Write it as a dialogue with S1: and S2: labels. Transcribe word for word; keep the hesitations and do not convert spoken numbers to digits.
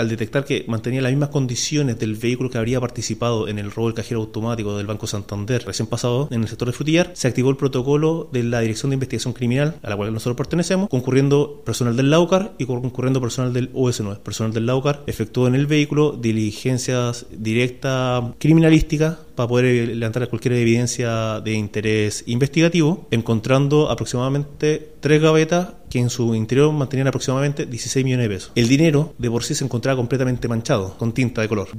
S1: al detectar que mantenía las mismas condiciones del vehículo que habría participado en el robo del cajero automático del Banco Santander recién pasado en el sector de Frutillar, se activó el protocolo de la Dirección de Investigación Criminal, a la cual nosotros pertenecemos, concurriendo personal del Laucar y concurriendo personal del U S nueve. Personal del Laucar efectuó en el vehículo diligencias directas criminalísticas para poder levantar cualquier evidencia de interés investigativo, encontrando aproximadamente tres gavetas que en su interior mantenían aproximadamente dieciséis millones de pesos. El dinero de por sí se encontraba completamente manchado, con tinta de color.